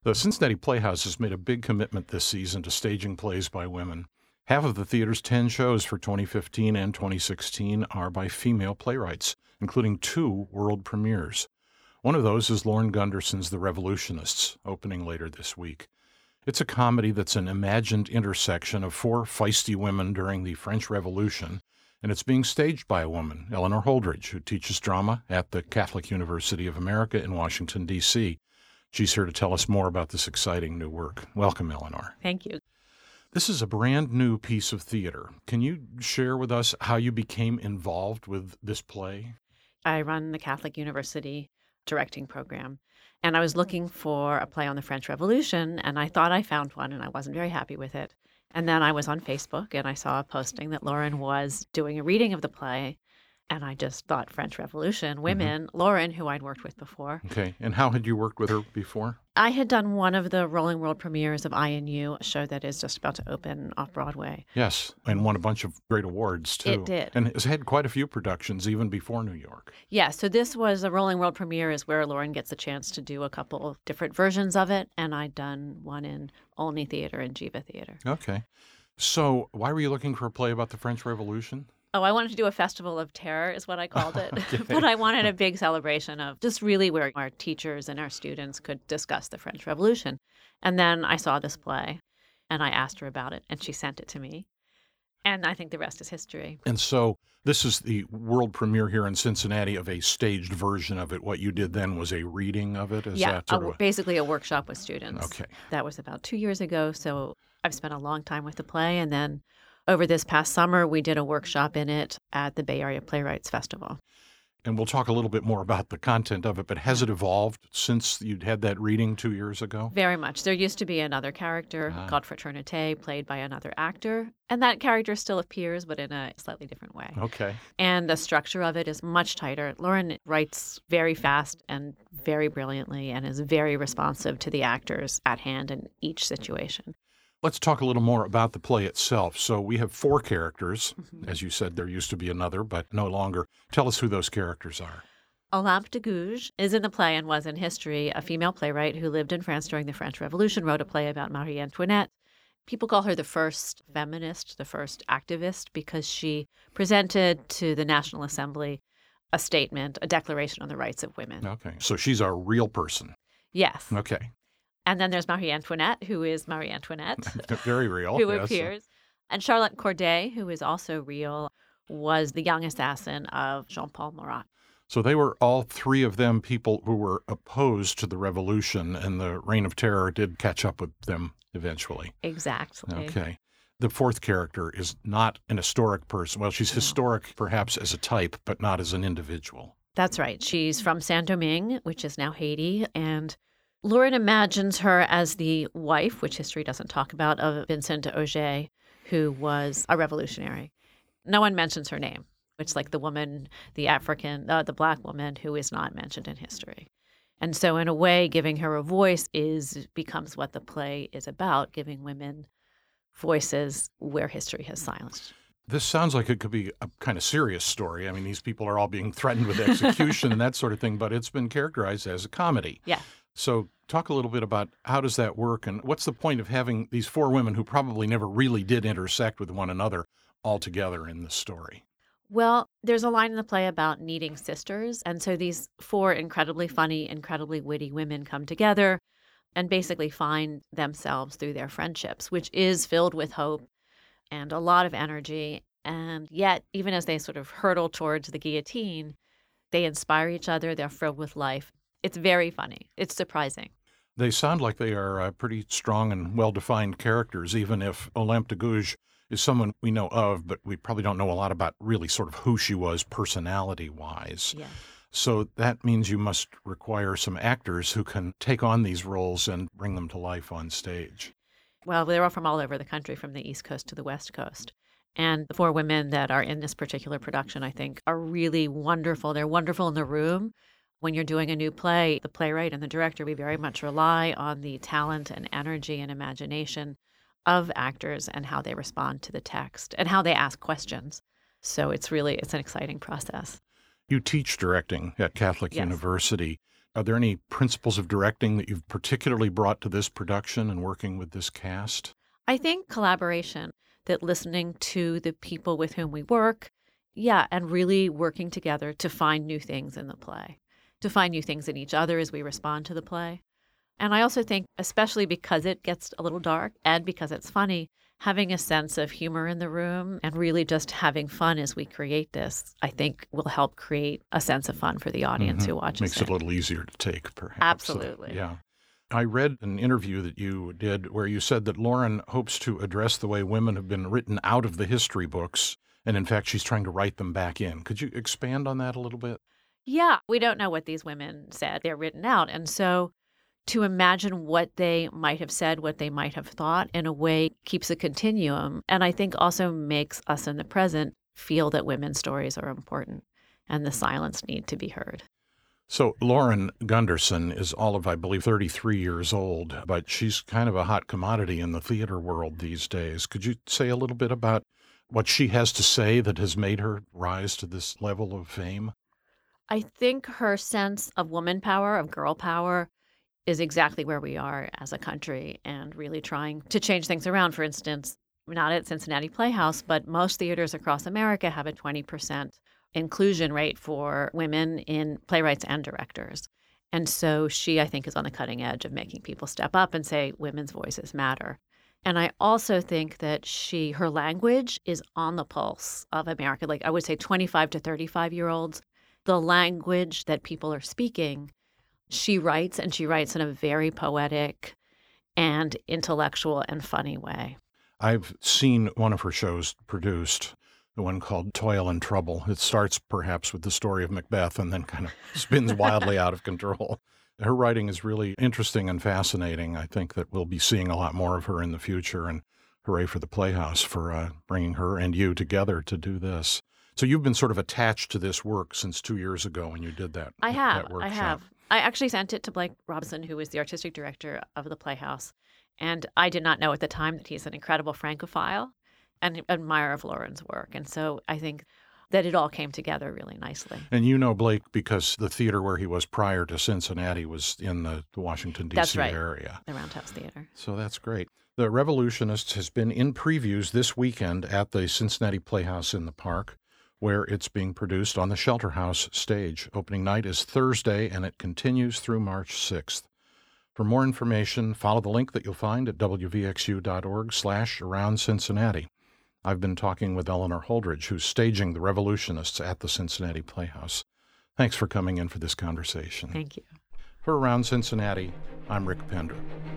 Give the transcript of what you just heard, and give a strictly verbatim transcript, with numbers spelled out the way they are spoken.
The Cincinnati Playhouse has made a big commitment this season to staging plays by women. Half of the theater's ten shows for twenty fifteen and twenty sixteen are by female playwrights, including two world premieres. One of those is Lauren Gunderson's The Revolutionists, opening later this week. It's a comedy that's an imagined intersection of four feisty women during the French Revolution, and it's being staged by a woman, Eleanor Holdridge, who teaches drama at the Catholic University of America in Washington, D C She's here to tell us more about this exciting new work. Welcome, Eleanor. Thank you. This is a brand new piece of theater. Can you share with us how you became involved with this play? I run the Catholic University directing program, and I was looking for a play on the French Revolution, and I thought I found one, and I wasn't very happy with it. And then I was on Facebook, and I saw a posting that Lauren was doing a reading of the play, and I just thought French Revolution, women, mm-hmm. Lauren, who I'd worked with before. Okay. And how had you worked with her before? I had done one of the Rolling World premieres of I N U, a show that is just about to open off-Broadway. Yes, and won a bunch of great awards, too. It did. And has had quite a few productions even before New York. Yeah, so this was a Rolling World premiere is where Lauren gets a chance to do a couple of different versions of it, and I'd done one in Olney Theater and Jiva Theater. Okay. So why were you looking for a play about the French Revolution? Oh, I wanted to do a festival of terror is what I called it. Okay. But I wanted a big celebration of just really where our teachers and our students could discuss the French Revolution. And then I saw this play and I asked her about it and she sent it to me. And I think the rest is history. And so this is the world premiere here in Cincinnati of a staged version of it. What you did then was a reading of it? Is yeah, that sort a, of a... basically a workshop with students. Okay. That was about two years ago. So I've spent a long time with the play. And then over this past summer, we did a workshop in it at the Bay Area Playwrights Festival. And we'll talk a little bit more about the content of it, but has it evolved since you'd had that reading two years ago? Very much. There used to be another character ah. called Fraternité, played by another actor, and that character still appears, but in a slightly different way. Okay. And the structure of it is much tighter. Lauren writes very fast and very brilliantly and is very responsive to the actors at hand in each situation. Let's talk a little more about the play itself. So we have four characters. Mm-hmm. As you said, there used to be another, but no longer. Tell us who those characters are. Olympe de Gouges is in the play and was in history a female playwright who lived in France during the French Revolution, wrote a play about Marie Antoinette. People call her the first feminist, the first activist, because she presented to the National Assembly a statement, a declaration on the rights of women. Okay. So she's a real person. Yes. Okay. And then there's Marie Antoinette, who is Marie Antoinette. Very real. Who yes. appears. And Charlotte Corday, who is also real, was the young assassin of Jean-Paul Marat. So they were all three of them people who were opposed to the revolution, and the Reign of Terror did catch up with them eventually. Exactly. Okay. The fourth character is not an historic person. Well, she's no. historic perhaps as a type, but not as an individual. That's right. She's from Saint-Domingue, which is now Haiti, and Lauren imagines her as the wife, which history doesn't talk about, of Vincent Auger, who was a revolutionary. No one mentions her name. It's like the woman, the African, uh, the Black woman who is not mentioned in history. And so in a way, giving her a voice is becomes what the play is about, giving women voices where history has silenced. This sounds like it could be a kind of serious story. I mean, these people are all being threatened with execution and that sort of thing, but it's been characterized as a comedy. Yeah. So talk a little bit about how does that work, and what's the point of having these four women who probably never really did intersect with one another all together in the story? Well, there's a line in the play about needing sisters. And so these four incredibly funny, incredibly witty women come together and basically find themselves through their friendships, which is filled with hope and a lot of energy. And yet, even as they sort of hurtle towards the guillotine, they inspire each other. They're filled with life. It's very funny. It's surprising. They sound like they are uh, pretty strong and well-defined characters, even if Olympe de Gouges is someone we know of, but we probably don't know a lot about really sort of who she was personality-wise. Yeah. So that means you must require some actors who can take on these roles and bring them to life on stage. Well, they're all from all over the country, from the East Coast to the West Coast. And the four women that are in this particular production, I think, are really wonderful. They're wonderful in the room. When you're doing a new play, the playwright and the director, we very much rely on the talent and energy and imagination of actors and how they respond to the text and how they ask questions. So it's really, it's an exciting process. You teach directing at Catholic Yes. University. Are there any principles of directing that you've particularly brought to this production and working with this cast? I think collaboration, that listening to the people with whom we work, yeah, and really working together to find new things in the play, to find new things in each other as we respond to the play. And I also think, especially because it gets a little dark and because it's funny, having a sense of humor in the room and really just having fun as we create this, I think will help create a sense of fun for the audience Mm-hmm. who watches Makes it. it a little easier to take, perhaps. Absolutely. So, yeah. I read an interview that you did where you said that Lauren hopes to address the way women have been written out of the history books, and in fact, she's trying to write them back in. Could you expand on that a little bit? Yeah, we don't know what these women said. They're written out. And so to imagine what they might have said, what they might have thought, in a way keeps a continuum. And I think also makes us in the present feel that women's stories are important and the silence need to be heard. So Lauren Gunderson is all of, I believe, thirty-three years old, but she's kind of a hot commodity in the theater world these days. Could you say a little bit about what she has to say that has made her rise to this level of fame? I think her sense of woman power, of girl power, is exactly where we are as a country and really trying to change things around. For instance, not at Cincinnati Playhouse, but most theaters across America have a twenty percent inclusion rate for women in playwrights and directors. And so she, I think, is on the cutting edge of making people step up and say women's voices matter. And I also think that she, her language is on the pulse of America. Like I would say twenty-five to thirty-five year olds, the language that people are speaking, she writes, and she writes in a very poetic and intellectual and funny way. I've seen one of her shows produced, the one called Toil and Trouble. It starts perhaps with the story of Macbeth and then kind of spins wildly out of control. Her writing is really interesting and fascinating. I think that we'll be seeing a lot more of her in the future, and hooray for the Playhouse for uh, bringing her and you together to do this. So you've been sort of attached to this work since two years ago when you did that I have, that workshop. I have. I actually sent it to Blake Robinson, who is the artistic director of the Playhouse. And I did not know at the time that he's an incredible Francophile and admirer of Lauren's work. And so I think that it all came together really nicely. And you know Blake because the theater where he was prior to Cincinnati was in the, the Washington, D C That's right. area. The Roundhouse Theater. So that's great. The Revolutionists has been in previews this weekend at the Cincinnati Playhouse in the Park, where it's being produced on the Shelter House stage. Opening night is Thursday, and it continues through March sixth. For more information, follow the link that you'll find at w v x u dot org slash around Cincinnati. I've been talking with Eleanor Holdridge, who's staging the Revolutionists at the Cincinnati Playhouse. Thanks for coming in for this conversation. Thank you. For Around Cincinnati, I'm Rick Pender.